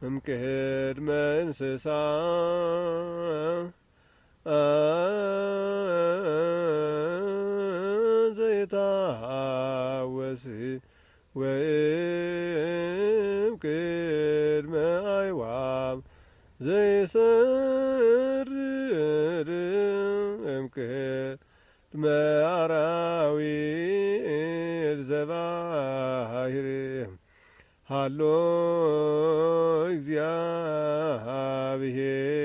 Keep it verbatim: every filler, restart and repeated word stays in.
እምቅድመ እንስሳ ዘይታወስ ወእምቅድመ አዕዋፍ ዘይሰርር እምቅድመ አራዊት ዘባሕር ሃሎ እግዚአብሔር